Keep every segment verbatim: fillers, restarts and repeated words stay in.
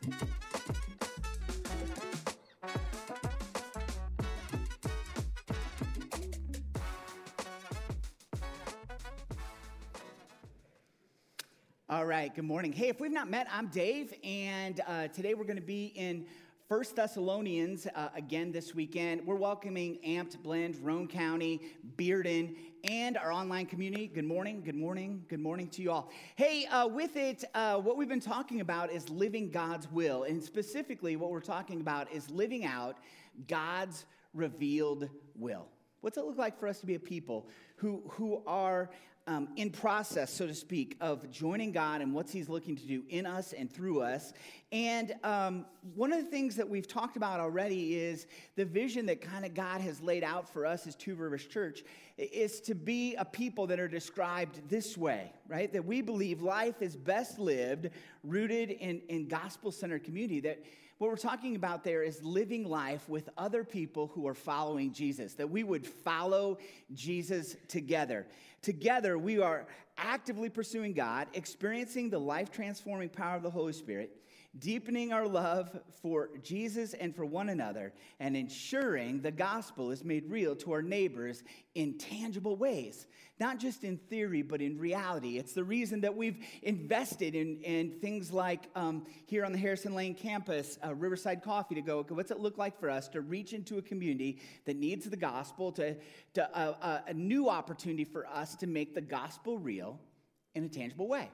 All right, good morning. Hey, if we've not met, I'm Dave, and uh, today we're going to be in First Thessalonians uh, again this weekend. We're welcoming Amped, Blend, Roane County, Bearden, and our online community. Good morning, good morning, good morning to you all. Hey, uh, with it, uh, what we've been talking about is living God's will, and specifically what we're talking about is living out God's revealed will. What's it look like for us to be a people who, who are Um, in process, so to speak, of joining God and what he's looking to do in us and through us. And um, one of the things that we've talked about already is the vision that kind of God has laid out for us as Two Rivers Church is to be a people that are described this way, right? That we believe life is best lived, rooted in, in gospel-centered community. That what we're talking about there is living life with other people who are following Jesus, that we would follow Jesus together. Together, we are actively pursuing God, experiencing the life-transforming power of the Holy Spirit, deepening our love for Jesus and for one another, and ensuring the gospel is made real to our neighbors in tangible ways. Not just in theory, but in reality. It's the reason that we've invested in, in things like um, here on the Harrison Lane campus, uh, Riverside Coffee, to go, okay, what's it look like for us to reach into a community that needs the gospel, to, to uh, uh, a new opportunity for us to make the gospel real in a tangible way.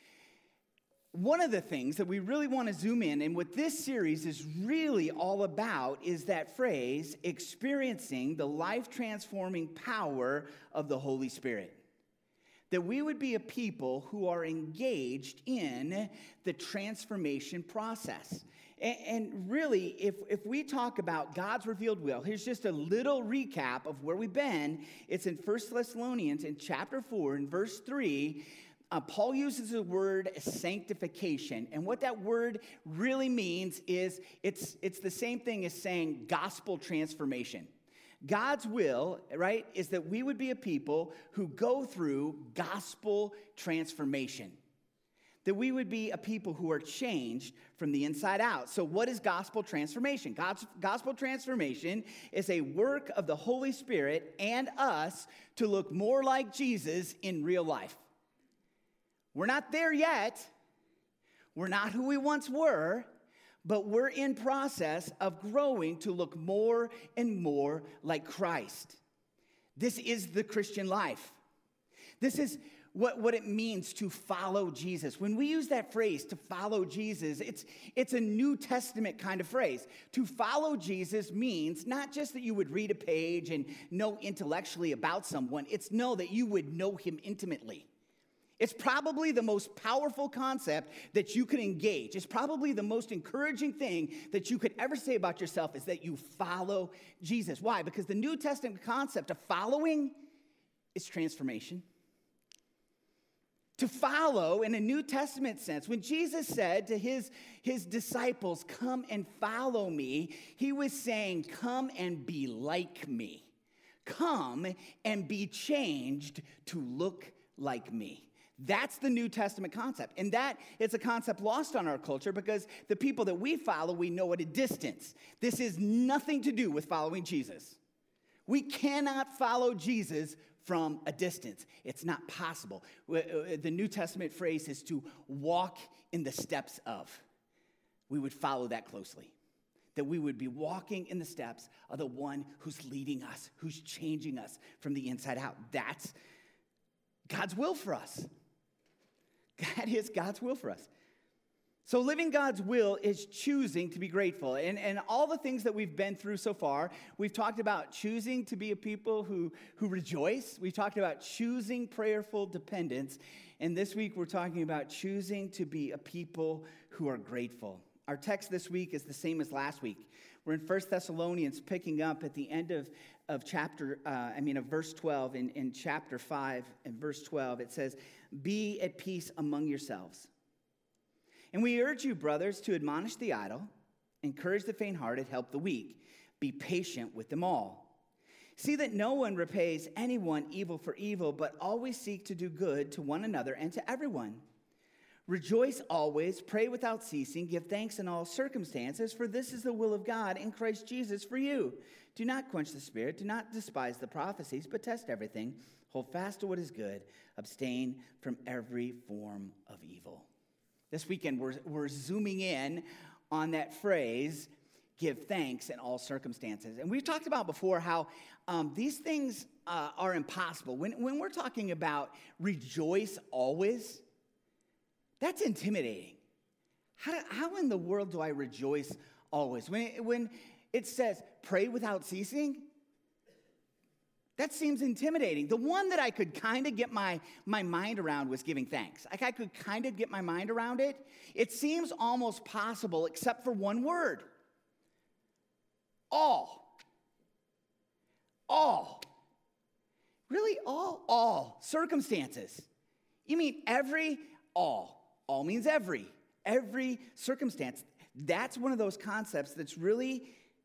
One of the things that we really want to zoom in, and what this series is really all about, is that phrase, experiencing the life-transforming power of the Holy Spirit. That we would be a people who are engaged in the transformation process. And, and really, if, if we talk about God's revealed will, here's just a little recap of where we've been. It's in First Thessalonians in chapter four, in verse three. Uh, Paul uses the word sanctification, and what that word really means is it's, it's the same thing as saying gospel transformation. God's will, right, is that we would be a people who go through gospel transformation. That we would be a people who are changed from the inside out. So what is gospel transformation? God's, gospel transformation is a work of the Holy Spirit and us to look more like Jesus in real life. We're not there yet. We're not who we once were, but we're in process of growing to look more and more like Christ. This is the Christian life. This is what, what it means to follow Jesus. When we use that phrase, to follow Jesus, it's, it's a New Testament kind of phrase. To follow Jesus means not just that you would read a page and know intellectually about someone. It's know that you would know him intimately. It's probably the most powerful concept that you can engage. It's probably the most encouraging thing that you could ever say about yourself is that you follow Jesus. Why? Because the New Testament concept of following is transformation. To follow in a New Testament sense, when Jesus said to his, his disciples, come and follow me, he was saying, come and be like me. Come and be changed to look like me. That's the New Testament concept. And that is a concept lost on our culture because the people that we follow, we know at a distance. This is nothing to do with following Jesus. We cannot follow Jesus from a distance. It's not possible. The New Testament phrase is to walk in the steps of. We would follow that closely. That we would be walking in the steps of the one who's leading us, who's changing us from the inside out. That's God's will for us. That is God's will for us. So living God's will is choosing to be grateful. And, and all the things that we've been through so far, we've talked about choosing to be a people who, who rejoice. We've talked about choosing prayerful dependence. And this week we're talking about choosing to be a people who are grateful. Our text this week is the same as last week. We're in First Thessalonians, picking up at the end of, of chapter, uh, I mean, of verse twelve. In, in chapter five and verse twelve, it says, be at peace among yourselves. And we urge you, brothers, to admonish the idle, encourage the faint-hearted, help the weak. Be patient with them all. See that no one repays anyone evil for evil, but always seek to do good to one another and to everyone. Rejoice always, pray without ceasing, give thanks in all circumstances, for this is the will of God in Christ Jesus for you. Do not quench the spirit, do not despise the prophecies, but test everything. Hold fast to what is good, abstain from every form of evil. This weekend, we're, we're zooming in on that phrase, give thanks in all circumstances. And we've talked about before how um, these things uh, are impossible. When, when we're talking about rejoice always, that's intimidating. How, do, how in the world do I rejoice always? When it, when it says pray without ceasing, that seems intimidating. The one that I could kind of get my, my mind around was giving thanks. Like I could kind of get my mind around it. It seems almost possible except for one word. All. All. Really all? All. Circumstances. You mean every? All. All means every. Every circumstance. That's one of those concepts that's really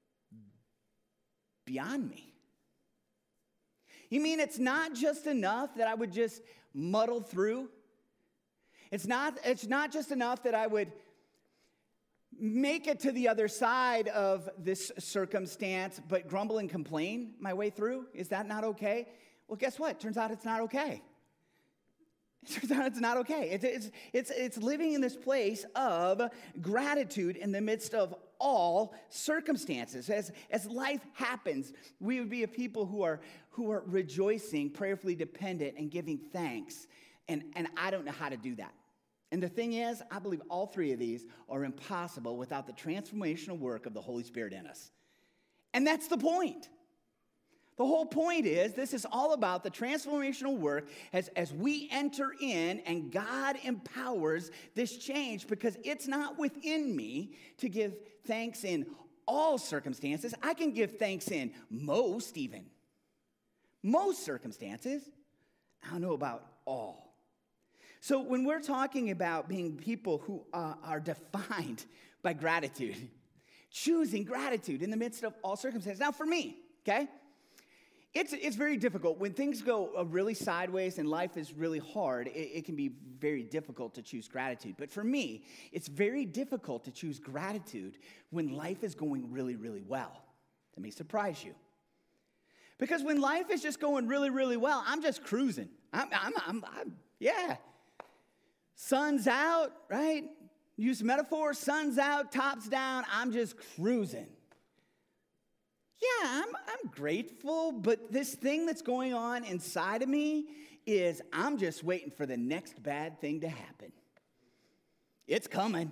beyond me. You mean it's not just enough that I would just muddle through? It's not, it's not just enough that I would make it to the other side of this circumstance, but grumble and complain my way through? Is that not okay? Well, guess what? Turns out it's not okay. It turns out it's not okay. It's, it's, it's, it's living in this place of gratitude in the midst of all circumstances. As, as life happens, we would be a people who are, who are rejoicing, prayerfully dependent, and giving thanks. And, and I don't know how to do that. And the thing is, I believe all three of these are impossible without the transformational work of the Holy Spirit in us. And that's the point. The whole point is this is all about the transformational work as, as we enter in and God empowers this change, because it's not within me to give thanks in all circumstances. I can give thanks in most even. Most circumstances. I don't know about all. So when we're talking about being people who uh, are defined by gratitude, choosing gratitude in the midst of all circumstances. Now for me, okay? It's, it's very difficult. When things go uh, really sideways and life is really hard, it, it can be very difficult to choose gratitude. But for me, it's very difficult to choose gratitude when life is going really, really well. That may surprise you. Because when life is just going really, really well, I'm just cruising. I'm, I'm, I'm, I'm yeah. Sun's out, right? Use metaphor, sun's out, top's down, I'm just cruising. Yeah, I'm, I'm grateful, but this thing that's going on inside of me is I'm just waiting for the next bad thing to happen. It's coming.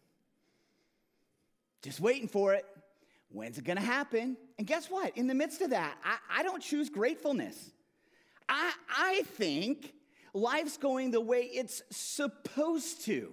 Just waiting for it. When's it going to happen? And guess what? In the midst of that, I, I don't choose gratefulness. I, I think life's going the way it's supposed to.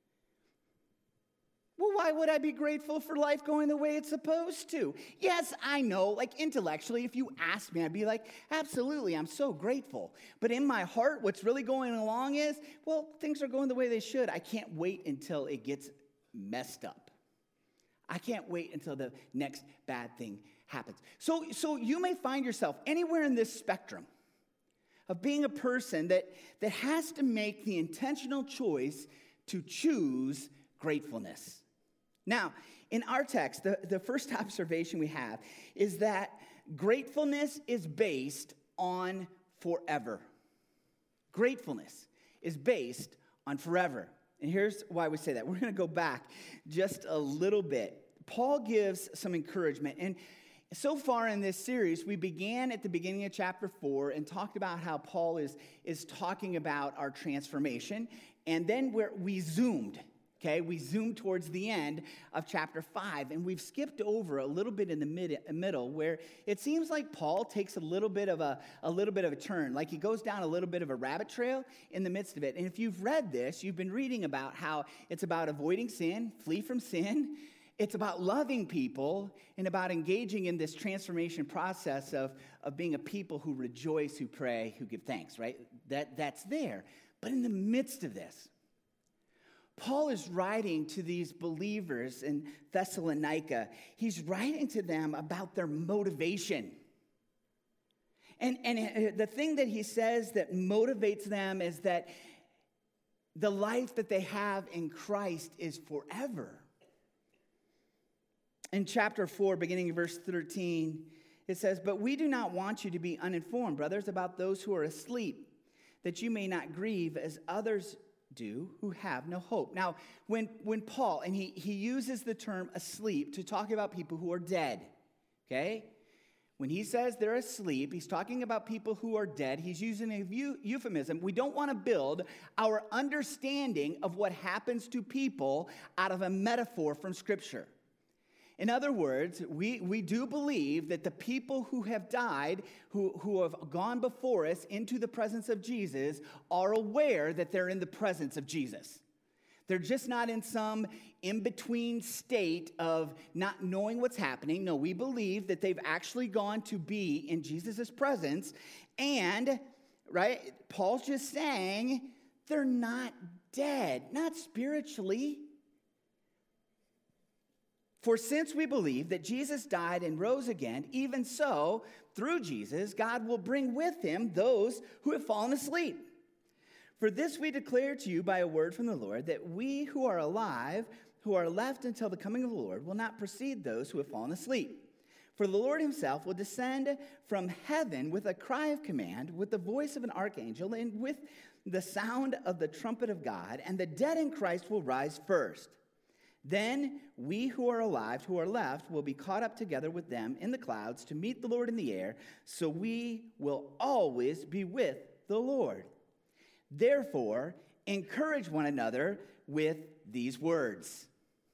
Well, why would I be grateful for life going the way it's supposed to? Yes, I know, like intellectually, if you asked me, I'd be like, absolutely, I'm so grateful. But in my heart, what's really going along is, well, things are going the way they should. I can't wait until it gets messed up. I can't wait until the next bad thing happens. So, so you may find yourself anywhere in this spectrum of being a person that, that has to make the intentional choice to choose gratefulness. Now, in our text, the, the first observation we have is that gratefulness is based on forever. Gratefulness is based on forever. And here's why we say that. We're going to go back just a little bit. Paul gives some encouragement. And so far in this series, we began at the beginning of chapter four and talked about how Paul is, is talking about our transformation. And then we're, we zoomed. Okay, we zoomed towards the end of chapter five, and we've skipped over a little bit in the mid, middle where it seems like Paul takes a little bit of a, a little bit of a turn, like he goes down a little bit of a rabbit trail in the midst of it. And if you've read this, you've been reading about how it's about avoiding sin, flee from sin. It's about loving people and about engaging in this transformation process of, of being a people who rejoice, who pray, who give thanks, right? That, that's there. But in the midst of this, Paul is writing to these believers in Thessalonica. He's writing to them about their motivation. And, and the thing that he says that motivates them is that the life that they have in Christ is forever. In chapter four, beginning in verse thirteen, it says, "But we do not want you to be uninformed, brothers, about those who are asleep, that you may not grieve as others do who have no hope." Now, when, when Paul, and he, he uses the term asleep to talk about people who are dead, okay? When he says they're asleep, he's talking about people who are dead. He's using a euphemism. We don't want to build our understanding of what happens to people out of a metaphor from Scripture. In other words, we, we do believe that the people who have died, who, who have gone before us into the presence of Jesus, are aware that they're in the presence of Jesus. They're just not in some in-between state of not knowing what's happening. No, we believe that they've actually gone to be in Jesus' presence. And, right, Paul's just saying they're not dead, not spiritually. "For since we believe that Jesus died and rose again, even so, through Jesus, God will bring with him those who have fallen asleep. For this we declare to you by a word from the Lord, that we who are alive, who are left until the coming of the Lord, will not precede those who have fallen asleep. For the Lord himself will descend from heaven with a cry of command, with the voice of an archangel, and with the sound of the trumpet of God, and the dead in Christ will rise first. Then we who are alive, who are left, will be caught up together with them in the clouds to meet the Lord in the air, so we will always be with the Lord. Therefore, encourage one another with these words."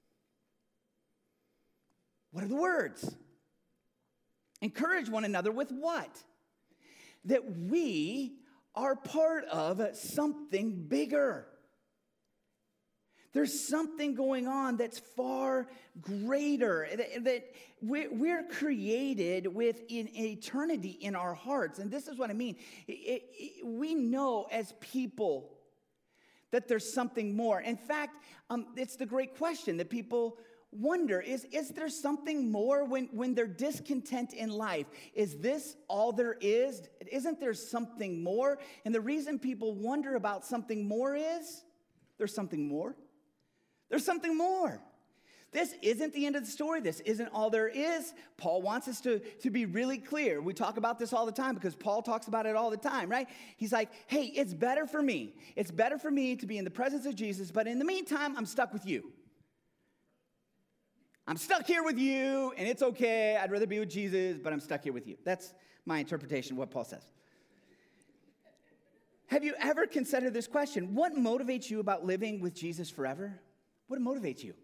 What are the words? Encourage one another with what? That we are part of something bigger. There's something going on that's far greater, that, that we're created with an eternity in our hearts. And this is what I mean. It, it, we know as people that there's something more. In fact, um, it's the great question that people wonder, is, is there something more when, when they're discontent in life? Is this all there is? Isn't there something more? And the reason people wonder about something more is there's something more. There's something more. This isn't the end of the story. This isn't all there is. Paul wants us to, to be really clear. We talk about this all the time because Paul talks about it all the time, right? He's like, hey, it's better for me. It's better for me to be in the presence of Jesus, but in the meantime, I'm stuck with you. I'm stuck here with you, and it's okay. I'd rather be with Jesus, but I'm stuck here with you. That's my interpretation of what Paul says. Have you ever considered this question? What motivates you about living with Jesus forever? What motivates you?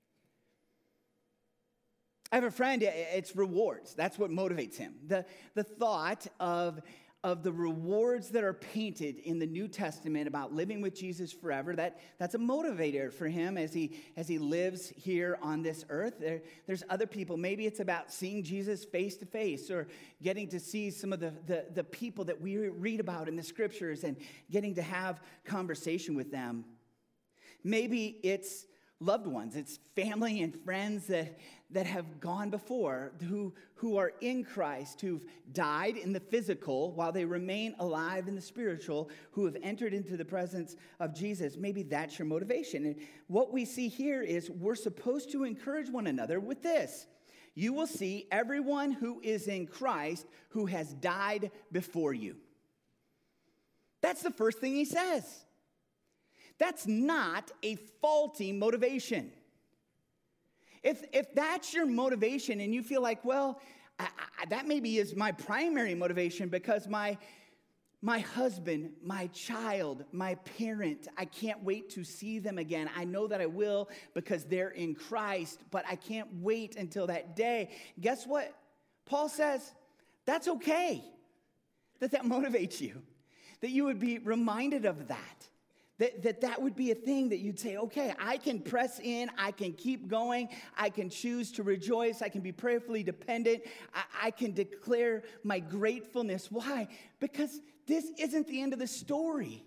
I have a friend, it's rewards. That's what motivates him. The, the thought of, of the rewards that are painted in the New Testament about living with Jesus forever, that, that's a motivator for him as he, as he lives here on this earth. There, there's other people. Maybe it's about seeing Jesus face to face or getting to see some of the, the, the people that we read about in the scriptures and getting to have conversation with them. Maybe it's loved ones, it's family and friends that, that have gone before, who, who are in Christ, who've died in the physical while they remain alive in the spiritual, who have entered into the presence of Jesus. Maybe that's your motivation. And what we see here is we're supposed to encourage one another with this. You will see everyone who is in Christ who has died before you. That's the first thing he says. That's not a faulty motivation. If, if that's your motivation and you feel like, well, I, I, that maybe is my primary motivation because my, my husband, my child, my parent, I can't wait to see them again. I know that I will because they're in Christ, but I can't wait until that day. Guess what? Paul says that's okay, that that motivates you, that you would be reminded of that. That, that that would be a thing that you'd say, okay, I can press in, I can keep going, I can choose to rejoice, I can be prayerfully dependent, I, I can declare my gratefulness. Why? Because this isn't the end of the story.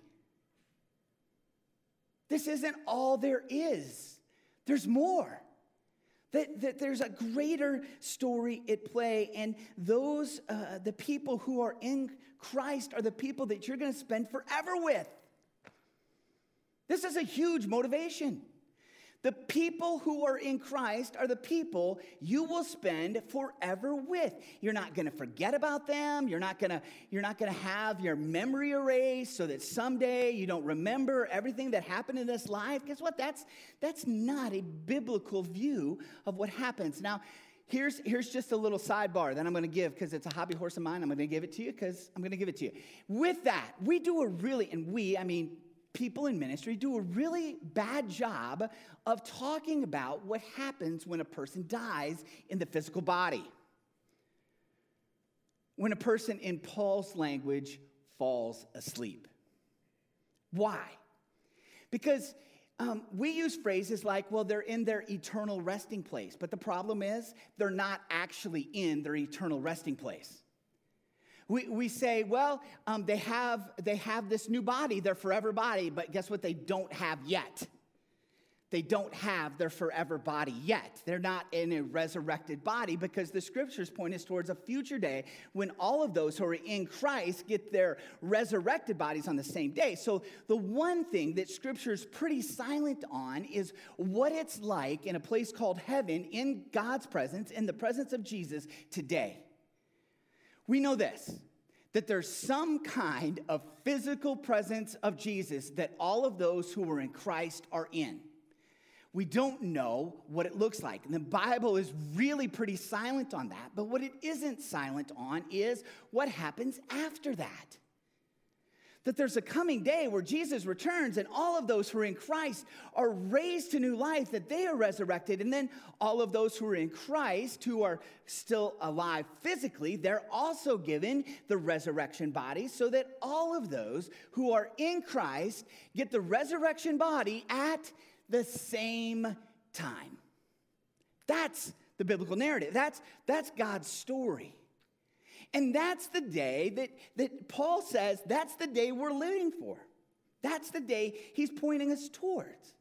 This isn't all there is. There's more. That, that there's a greater story at play, and those, uh, the people who are in Christ are the people that you're going to spend forever with. This is a huge motivation. The people who are in Christ are the people you will spend forever with. You're not going to forget about them. You're not going to you're not going to have your memory erased so that someday you don't remember everything that happened in this life. Guess what? That's that's not a biblical view of what happens. Now, here's here's just a little sidebar that I'm going to give because it's a hobby horse of mine. I'm going to give it to you because I'm going to give it to you. With that, we do a really and we, I mean, people in ministry do a really bad job of talking about what happens when a person dies in the physical body. When a person, in Paul's language, falls asleep. Why? Because um, we use phrases like, well, they're in their eternal resting place. But the problem is, they're not actually in their eternal resting place. We, we say, well, um, they have they have this new body, their forever body, but guess what they don't have yet? They don't have their forever body yet. They're not in a resurrected body because the scriptures point us towards a future day when all of those who are in Christ get their resurrected bodies on the same day. So the one thing that scripture's pretty silent on is what it's like in a place called heaven, in God's presence, in the presence of Jesus today. We know this, that there's some kind of physical presence of Jesus that all of those who are in Christ are in. We don't know what it looks like. And the Bible is really pretty silent on that. But what it isn't silent on is what happens after that. That there's a coming day where Jesus returns and all of those who are in Christ are raised to new life, that they are resurrected. And then all of those who are in Christ, who are still alive physically, they're also given the resurrection body so that all of those who are in Christ get the resurrection body at the same time. That's the biblical narrative. That's, that's God's story. And that's the day that, that Paul says, that's the day we're living for. That's the day he's pointing us towards.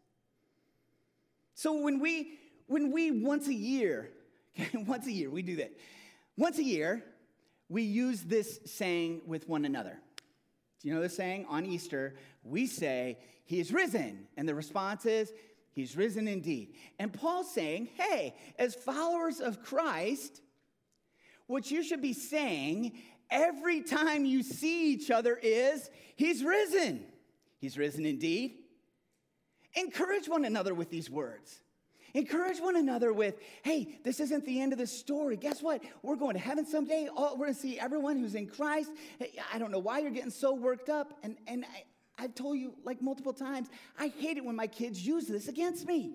So when we, when we once a year, once a year, we do that. Once a year, we use this saying with one another. Do you know the saying? On Easter, we say, he is risen. And the response is, he's risen indeed. And Paul's saying, hey, as followers of Christ, what you should be saying every time you see each other is, he's risen. He's risen indeed. Encourage one another with these words. Encourage one another with, hey, this isn't the end of the story. Guess what? We're going to heaven someday. All, we're going to see everyone who's in Christ. I don't know why you're getting so worked up. And, and I, I've told you like multiple times, I hate it when my kids use this against me.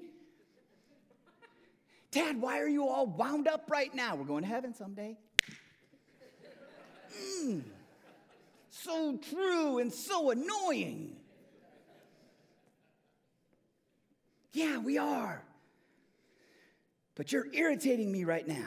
Dad, why are you all wound up right now? We're going to heaven someday. Mm, so true and so annoying. Yeah, we are. But you're irritating me right now.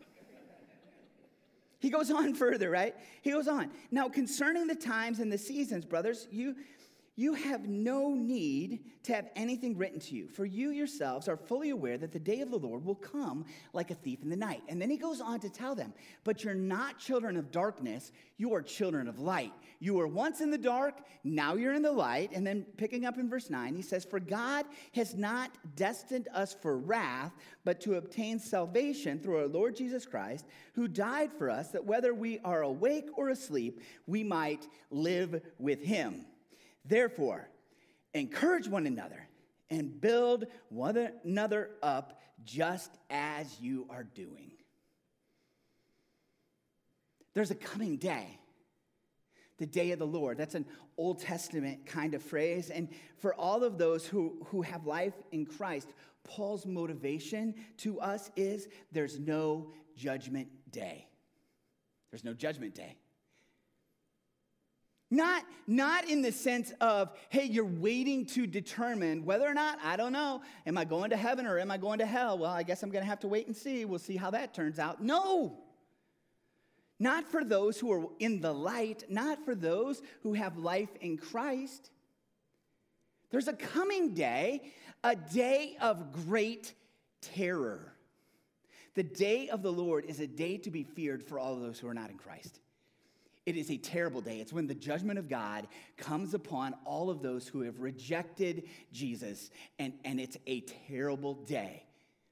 He goes on further, right? He goes on. Now, concerning the times and the seasons, brothers, you... You have no need to have anything written to you, for you yourselves are fully aware that the day of the Lord will come like a thief in the night. And then he goes on to tell them, but you're not children of darkness, you are children of light. You were once in the dark, now you're in the light. And then picking up in verse nine, he says, for God has not destined us for wrath, but to obtain salvation through our Lord Jesus Christ, who died for us, that whether we are awake or asleep, we might live with him. Therefore, encourage one another and build one another up just as you are doing. There's a coming day, the day of the Lord. That's an Old Testament kind of phrase. And for all of those who, who have life in Christ, Paul's motivation to us is there's no judgment day. There's no judgment day. Not, not in the sense of, hey, you're waiting to determine whether or not, I don't know, am I going to heaven or am I going to hell? Well, I guess I'm going to have to wait and see. We'll see how that turns out. No. Not for those who are in the light, not for those who have life in Christ. There's a coming day, a day of great terror. The day of the Lord is a day to be feared for all of those who are not in Christ. It is a terrible day. It's when the judgment of God comes upon all of those who have rejected Jesus, and, and it's a terrible day,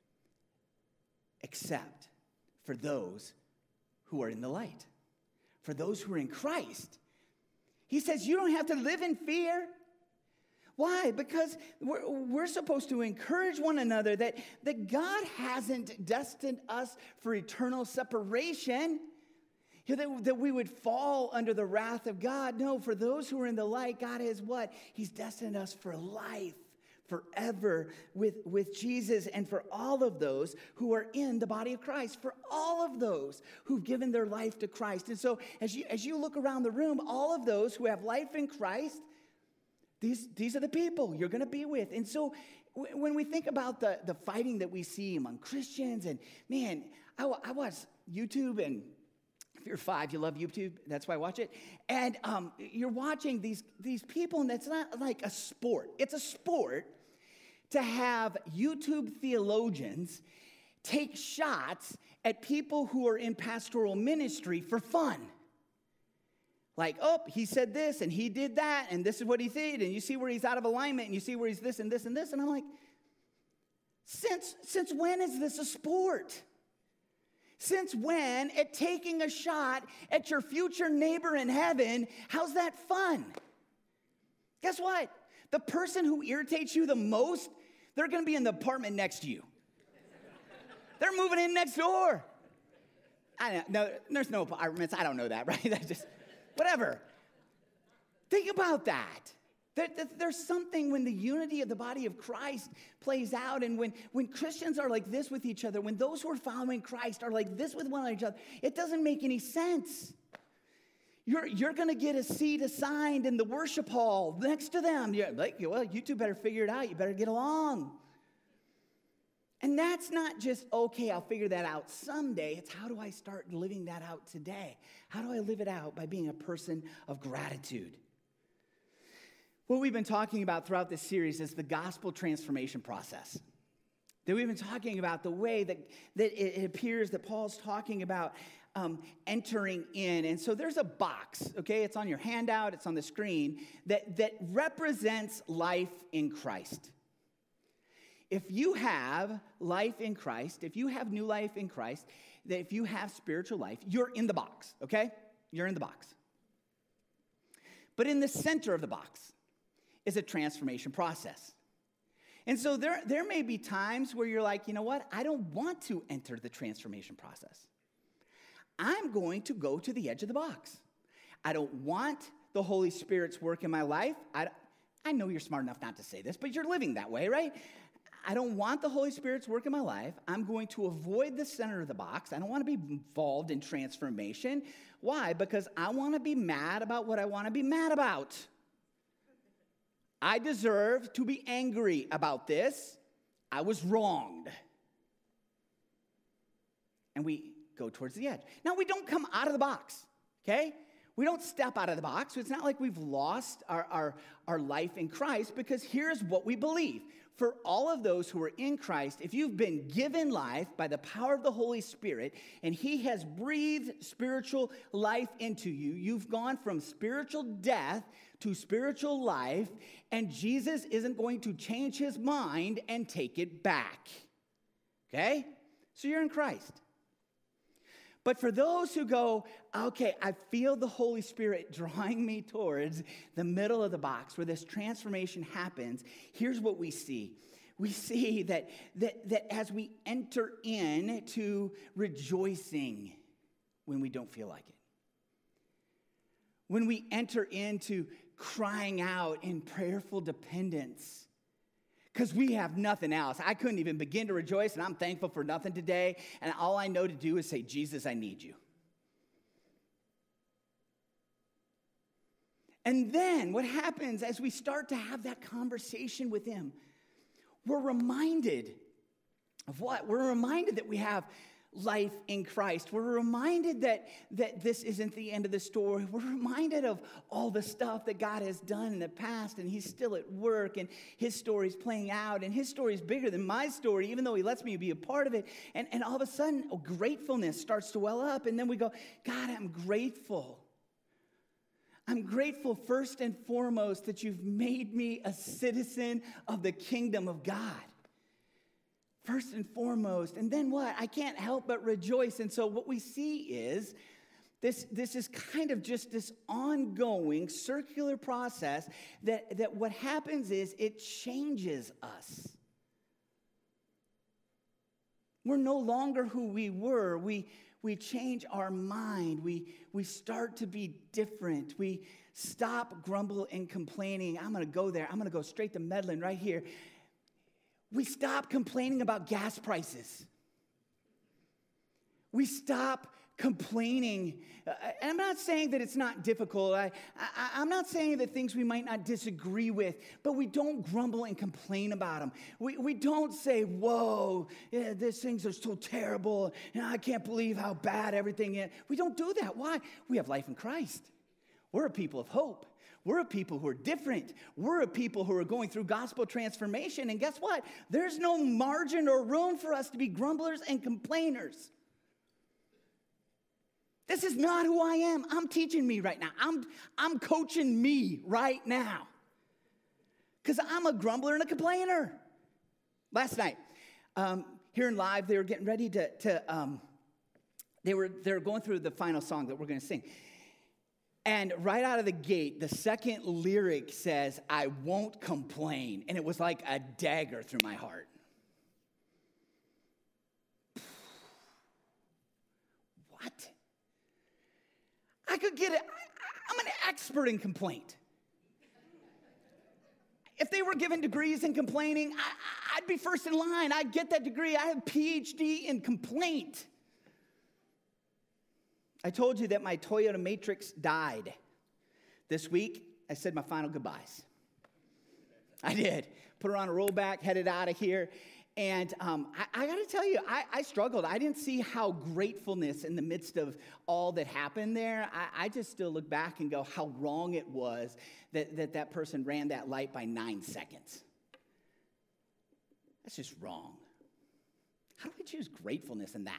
except for those who are in the light, for those who are in Christ. He says you don't have to live in fear. Why? Because we're, we're supposed to encourage one another that, that God hasn't destined us for eternal separation, you know, that, that we would fall under the wrath of God. No, for those who are in the light, God is what? He's destined us for life forever with, with Jesus, and for all of those who are in the body of Christ, for all of those who've given their life to Christ. And so as you, as you look around the room, all of those who have life in Christ, These, these are the people you're going to be with. And so w- when we think about the, the fighting that we see among Christians, and man, I, I watch YouTube, and if you're five, you love YouTube. That's why I watch it. And um, you're watching these, these people, and it's not like a sport. It's a sport to have YouTube theologians take shots at people who are in pastoral ministry for fun. Like, oh, he said this, and he did that, and this is what he did, and you see where he's out of alignment, and you see where he's this and this and this, and I'm like, since, since when is this a sport? Since when, at taking a shot at your future neighbor in heaven, how's that fun? Guess what? The person who irritates you the most, they're going to be in the apartment next to you. They're moving in next door. I don't know, there's no apartments, I don't know that, right? That's just... Whatever. Think about that. There, there. There's something when the unity of the body of Christ plays out, and when, when Christians are like this with each other, when those who are following Christ are like this with one another, it doesn't make any sense. You're, you're going to get a seat assigned in the worship hall next to them. You're like, well, you two better figure it out. You better get along. And that's not just, okay, I'll figure that out someday. It's how do I start living that out today? How do I live it out? By being a person of gratitude. What we've been talking about throughout this series is the gospel transformation process. That we've been talking about the way that, that it appears that Paul's talking about um, entering in. And so there's a box, okay? It's on your handout. It's on the screen that, that represents life in Christ. If you have life in Christ, if you have new life in Christ, that if you have spiritual life, you're in the box, okay? You're in the box. But in the center of the box is a transformation process. And so there, there may be times where you're like, you know what? I don't want to enter the transformation process. I'm going to go to the edge of the box. I don't want the Holy Spirit's work in my life. I, I know you're smart enough not to say this, but you're living that way, right? I don't want the Holy Spirit's work in my life. I'm going to avoid the center of the box. I don't want to be involved in transformation. Why? Because I want to be mad about what I want to be mad about. I deserve to be angry about this. I was wronged. And we go towards the edge. Now, we don't come out of the box, okay? We don't step out of the box. It's not like we've lost our, our, our life in Christ, because here's what we believe. For all of those who are in Christ, if you've been given life by the power of the Holy Spirit, and he has breathed spiritual life into you, you've gone from spiritual death to spiritual life, and Jesus isn't going to change his mind and take it back. Okay? So you're in Christ. But for those who go, okay, I feel the Holy Spirit drawing me towards the middle of the box where this transformation happens, here's what we see. We see that, that, that as we enter into rejoicing when we don't feel like it, when we enter into crying out in prayerful dependence, because we have nothing else. I couldn't even begin to rejoice, and I'm thankful for nothing today. And all I know to do is say, Jesus, I need you. And then what happens as we start to have that conversation with him, we're reminded of what? We're reminded that we have life in Christ. We're reminded that, that this isn't the end of the story. We're reminded of all the stuff that God has done in the past, and he's still at work, and his story's playing out, and his story is bigger than my story, even though he lets me be a part of it. And, and all of a sudden, oh, gratefulness starts to well up, and then we go, God, I'm grateful I'm grateful first and foremost that you've made me a citizen of the kingdom of God. First and foremost. And then what? I can't help but rejoice. And so what we see is this, this is kind of just this ongoing circular process that, that what happens is it changes us. We're no longer who we were. We, we change our mind. We, we start to be different. We stop grumble and complaining. I'm going to go there. I'm going to go straight to meddling right here. We stop complaining about gas prices. We stop complaining. Uh, I'm not saying that it's not difficult. I, I, I'm not saying that things we might not disagree with, but we don't grumble and complain about them. We, we don't say, whoa, yeah, these things are so terrible. And I can't believe how bad everything is. We don't do that. Why? We have life in Christ. We're a people of hope. We're a people who are different. We're a people who are going through gospel transformation. And guess what? There's no margin or room for us to be grumblers and complainers. This is not who I am. I'm teaching me right now. I'm, I'm coaching me right now. Because I'm a grumbler and a complainer. Last night, um, here in live, they were getting ready to, to um, they were they were going through the final song that we're going to sing. And right out of the gate, the second lyric says, I won't complain. And it was like a dagger through my heart. What? I could get it. I'm an expert in complaint. If they were given degrees in complaining, I, I'd be first in line. I'd get that degree. I have a P H D in complaint. I told you that my Toyota Matrix died. This week, I said my final goodbyes. I did. Put her on a rollback, headed out of here. And um, I, I got to tell you, I, I struggled. I didn't see how gratefulness in the midst of all that happened there. I, I just still look back and go how wrong it was that, that that person ran that light by nine seconds. That's just wrong. How do we choose gratefulness in that?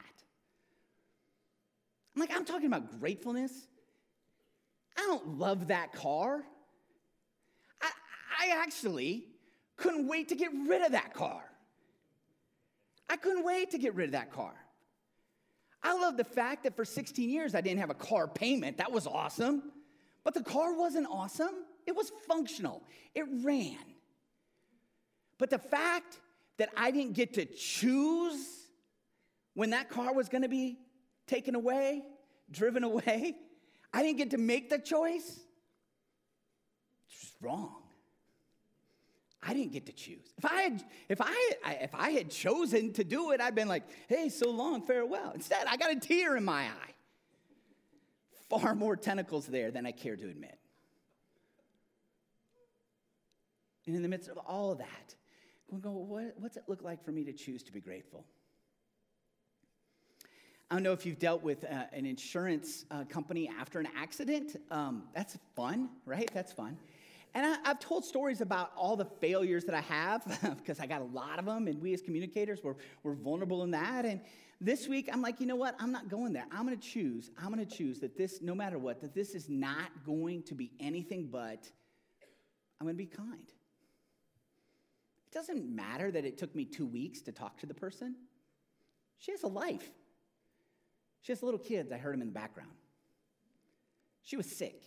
I'm like, I'm talking about gratefulness. I don't love that car. I, I actually couldn't wait to get rid of that car. I couldn't wait to get rid of that car. I love the fact that for sixteen years I didn't have a car payment. That was awesome. But the car wasn't awesome. It was functional. It ran. But the fact that I didn't get to choose when that car was going to be taken away, driven away, I didn't get to make the choice. It's just wrong. I didn't get to choose. If I had, if I, had, if I had chosen to do it, I'd been like, "Hey, so long, farewell." Instead, I got a tear in my eye. Far more tentacles there than I care to admit. And in the midst of all of that, we go, what, what's it look like for me to choose to be grateful? I don't know if you've dealt with uh, an insurance uh, company after an accident. Um, that's fun, right? That's fun. And I, I've told stories about all the failures that I have because I got a lot of them, and we as communicators, we're, we're vulnerable in that. And this week, I'm like, you know what? I'm not going there. I'm going to choose. I'm going to choose that this, no matter what, that this is not going to be anything but I'm going to be kind. It doesn't matter that it took me two weeks to talk to the person. She has a life. She has little kids. I heard them in the background. She was sick.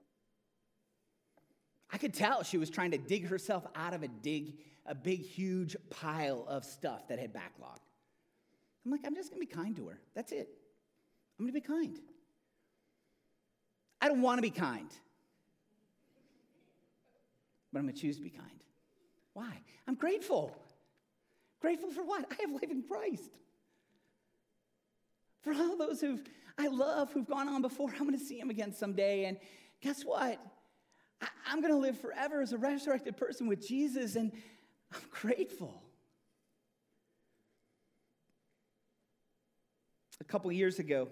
I could tell she was trying to dig herself out of a dig, a big, huge pile of stuff that had backlogged. I'm like, I'm just going to be kind to her. That's it. I'm going to be kind. I don't want to be kind. But I'm going to choose to be kind. Why? I'm grateful. Grateful for what? I have life in Christ. For all those who I love, who've gone on before, I'm going to see them again someday. And guess what? I, I'm going to live forever as a resurrected person with Jesus, and I'm grateful. A couple years ago,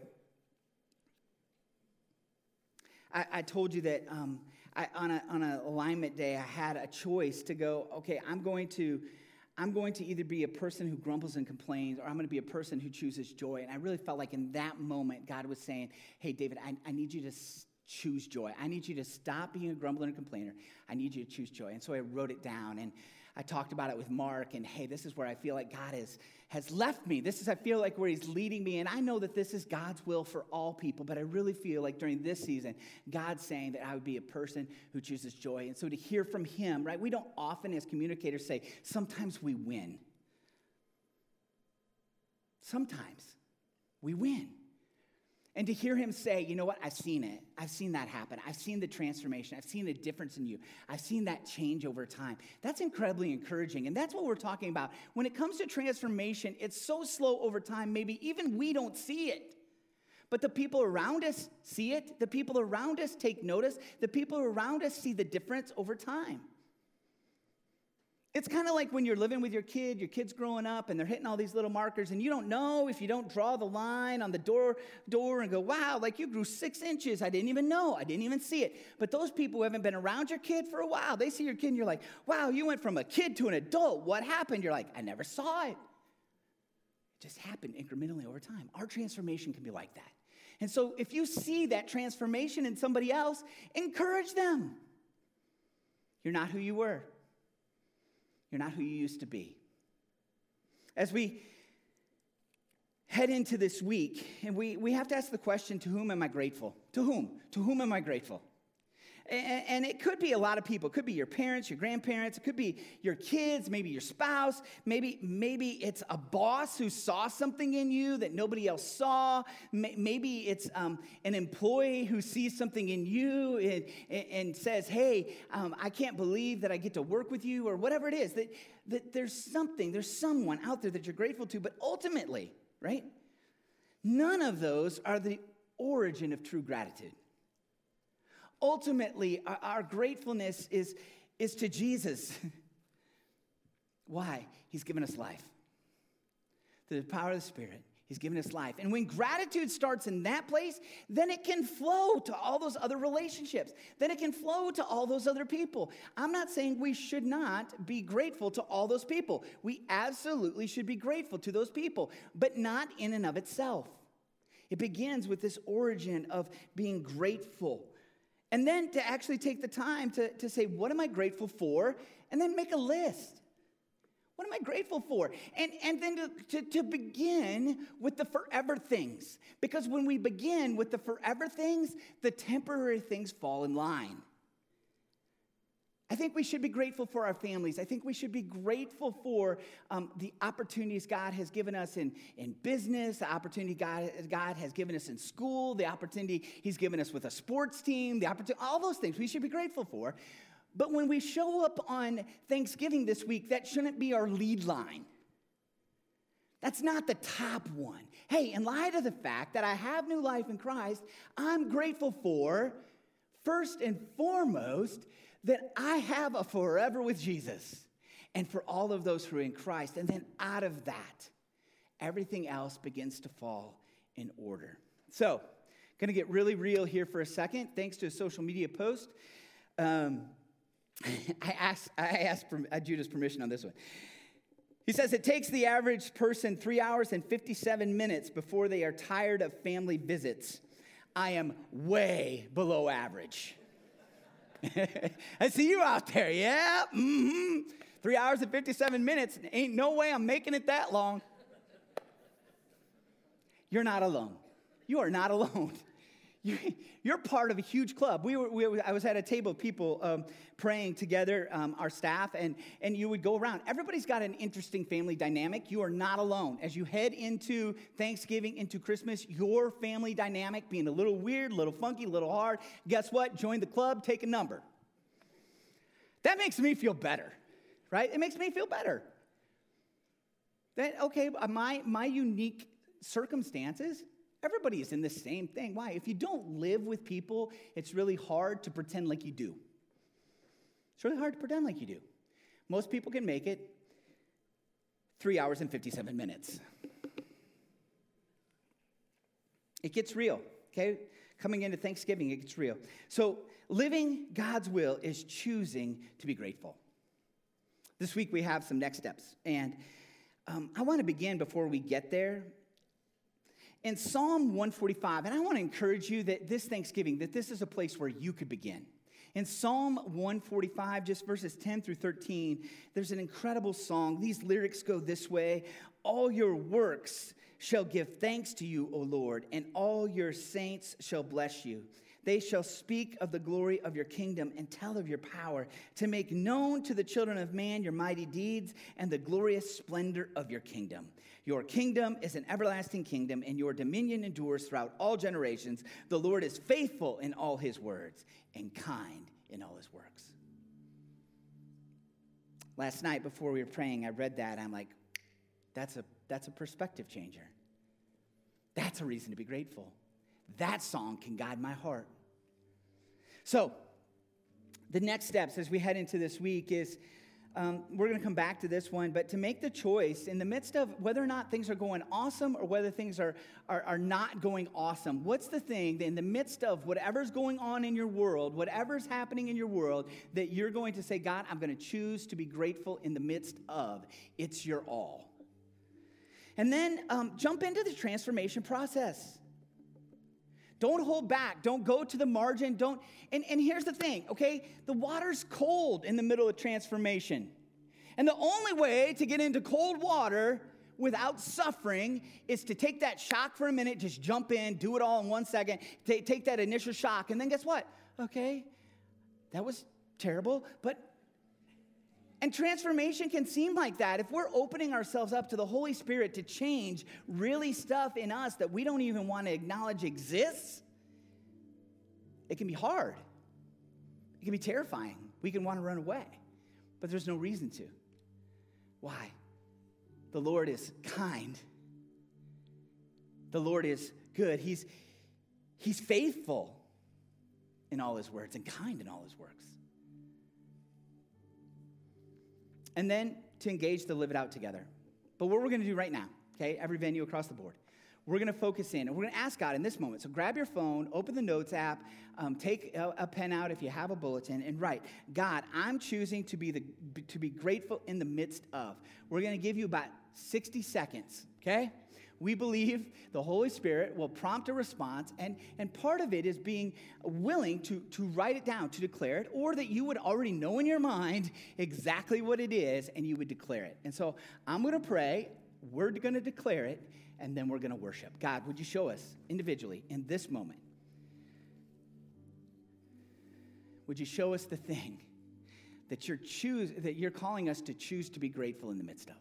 I, I told you that um, I, on a on an alignment day, I had a choice to go, okay, I'm going to I'm going to either be a person who grumbles and complains, or I'm going to be a person who chooses joy. And I really felt like in that moment, God was saying, hey, David, I, I need you to s- choose joy. I need you to stop being a grumbler and complainer. I need you to choose joy. And so I wrote it down, and I talked about it with Mark, and hey, this is where I feel like God is, has left me. This is, I feel like, where he's leading me, and I know that this is God's will for all people, but I really feel like during this season, God's saying that I would be a person who chooses joy. And so to hear from him, right, we don't often as communicators say, sometimes we win. Sometimes we win. And to hear him say, you know what, I've seen it. I've seen that happen. I've seen the transformation. I've seen the difference in you. I've seen that change over time. That's incredibly encouraging. And that's what we're talking about. When it comes to transformation, it's so slow over time, maybe even we don't see it. But the people around us see it. The people around us take notice. The people around us see the difference over time. It's kind of like when you're living with your kid, your kid's growing up, and they're hitting all these little markers, and you don't know if you don't draw the line on the door, door and go, wow, like you grew six inches. I didn't even know. I didn't even see it. But those people who haven't been around your kid for a while, they see your kid, and you're like, wow, you went from a kid to an adult. What happened? You're like, I never saw it. It just happened incrementally over time. Our transformation can be like that. And so if you see that transformation in somebody else, encourage them. You're not who you were. You're not who you used to be. As we head into this week, and we, we have to ask the question, to whom am I grateful? To whom? To whom am I grateful? And, and it could be a lot of people. It could be your parents, your grandparents. It could be your kids, maybe your spouse. Maybe, maybe it's a boss who saw something in you that nobody else saw. Maybe it's um, an employee who sees something in you and, and, and says, hey, um, I can't believe that I get to work with you, or whatever it is. That, that there's something, there's someone out there that you're grateful to. But ultimately, right, none of those are the origin of true gratitude. Ultimately, our, our gratefulness is, is to Jesus. Why? He's given us life. Through the power of the Spirit, he's given us life. And when gratitude starts in that place, then it can flow to all those other relationships. Then it can flow to all those other people. I'm not saying we should not be grateful to all those people. We absolutely should be grateful to those people, but not in and of itself. It begins with this origin of being grateful. And then to actually take the time to, to say, what am I grateful for? And then make a list. What am I grateful for? And, and then to, to, to begin with the forever things. Because when we begin with the forever things, the temporary things fall in line. I think we should be grateful for our families. I think we should be grateful for um, the opportunities God has given us in, in business, the opportunity God, God has given us in school, the opportunity he's given us with a sports team, the opportunity, all those things we should be grateful for. But when we show up on Thanksgiving this week, that shouldn't be our lead line. That's not the top one. Hey, in light of the fact that I have new life in Christ, I'm grateful for, first and foremost, that I have a forever with Jesus, and for all of those who are in Christ. And then out of that, everything else begins to fall in order. So, going to get really real here for a second. Thanks to a social media post. Um, I asked, I asked Judah's permission on this one. He says, it takes the average person three hours and fifty-seven minutes before they are tired of family visits. I am way below average. I see you out there, yeah, mm-hmm. Three hours and fifty-seven minutes, ain't no way I'm making it that long. You're not alone. You are not alone. You, you're part of a huge club. We were, we, I was at a table of people um, praying together, um, our staff, and, and you would go around. Everybody's got an interesting family dynamic. You are not alone. As you head into Thanksgiving, into Christmas, your family dynamic being a little weird, a little funky, a little hard, guess what? Join the club, take a number. That makes me feel better, right? It makes me feel better. That, okay, my, my unique circumstances, everybody is in the same thing. Why? If you don't live with people, it's really hard to pretend like you do. It's really hard to pretend like you do. Most people can make it three hours and fifty-seven minutes. It gets real, okay? Coming into Thanksgiving, it gets real. So living God's will is choosing to be grateful. This week we have some next steps. And um, I want to begin before we get there. In Psalm one forty-five, and I want to encourage you that this Thanksgiving, that this is a place where you could begin. In Psalm one forty-five, just verses ten through thirteen, there's an incredible song. These lyrics go this way: all your works shall give thanks to you, O Lord, and all your saints shall bless you. They shall speak of the glory of your kingdom and tell of your power, to make known to the children of man your mighty deeds and the glorious splendor of your kingdom. Your kingdom is an everlasting kingdom, and your dominion endures throughout all generations. The Lord is faithful in all his words and kind in all his works. Last night before we were praying, I read that. I'm like, that's a, that's a perspective changer. That's a reason to be grateful. That song can guide my heart. So, the next steps as we head into this week is, um, we're going to come back to this one, but to make the choice in the midst of whether or not things are going awesome or whether things are, are, are not going awesome, what's the thing that in the midst of whatever's going on in your world, whatever's happening in your world, that you're going to say, God, I'm going to choose to be grateful in the midst of. It's your all. And then um, jump into the transformation process. Don't hold back. Don't go to the margin. Don't. And, and here's the thing, okay? The water's cold in the middle of transformation. And the only way to get into cold water without suffering is to take that shock for a minute, just jump in, do it all in one second, take, take that initial shock, and then guess what? Okay, that was terrible, but and transformation can seem like that. If we're opening ourselves up to the Holy Spirit to change really stuff in us that we don't even want to acknowledge exists, it can be hard. It can be terrifying. We can want to run away, but there's no reason to. Why? The Lord is kind. The Lord is good. He's, he's faithful in all his words and kind in all his works. And then to engage to live it out together. But what we're going to do right now, okay, every venue across the board, we're going to focus in, and we're going to ask God in this moment. So grab your phone, open the Notes app, um, take a, a pen out if you have a bulletin, and write, God, I'm choosing to be the to be grateful in the midst of. We're going to give you about sixty seconds, okay? We believe the Holy Spirit will prompt a response, and, and part of it is being willing to, to write it down, to declare it, or that you would already know in your mind exactly what it is, and you would declare it. And so I'm going to pray, we're going to declare it, and then we're going to worship. God, would you show us individually in this moment? Would you show us the thing that you're choose that you're calling us to choose to be grateful in the midst of?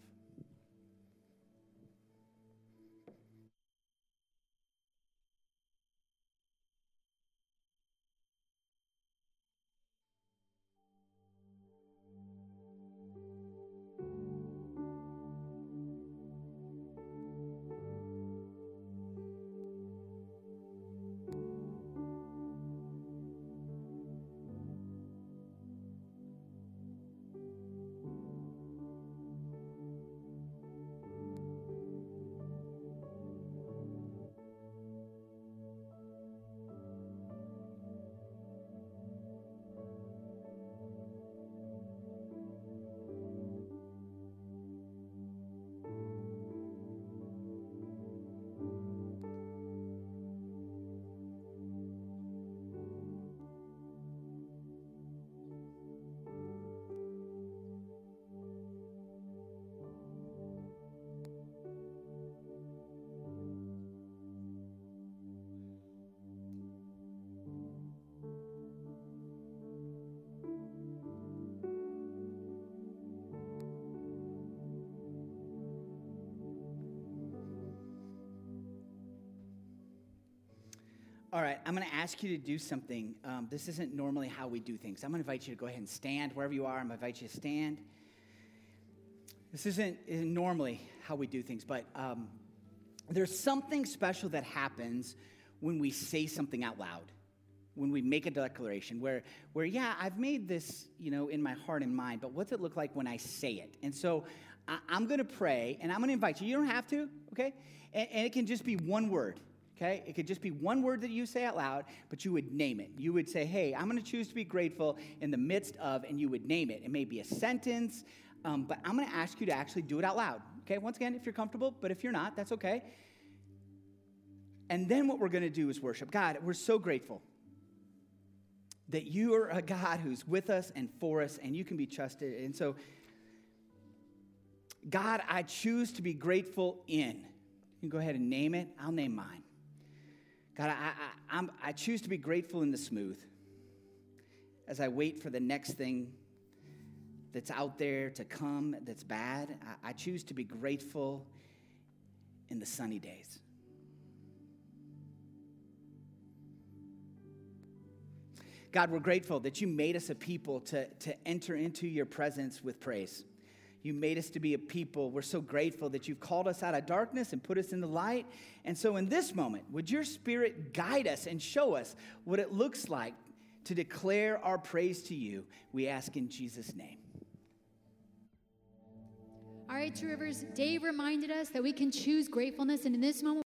All right, I'm going to ask you to do something. Um, this isn't normally how we do things. I'm going to invite you to go ahead and stand wherever you are. I'm going to invite you to stand. This isn't, isn't normally how we do things, but um, there's something special that happens when we say something out loud, when we make a declaration where, where yeah, I've made this, you know, in my heart and mind, but what's it look like when I say it? And so I, I'm going to pray, and I'm going to invite you. You don't have to, okay? And, and it can just be one word. Okay, it could just be one word that you say out loud, but you would name it. You would say, hey, I'm going to choose to be grateful in the midst of, and you would name it. It may be a sentence, um, but I'm going to ask you to actually do it out loud. Okay, once again, if you're comfortable, but if you're not, that's okay. And then what we're going to do is worship. God, we're so grateful that you are a God who's with us and for us, and you can be trusted. And so, God, I choose to be grateful in. You can go ahead and name it. I'll name mine. God, I, I, I'm, I choose to be grateful in the smooth as I wait for the next thing that's out there to come that's bad. I, I choose to be grateful in the sunny days. God, we're grateful that you made us a people to, to enter into your presence with praise. You made us to be a people. We're so grateful that you've called us out of darkness and put us in the light. And so in this moment, would your Spirit guide us and show us what it looks like to declare our praise to you? We ask in Jesus' name. All right, Two Rivers, Dave reminded us that we can choose gratefulness, and in this moment,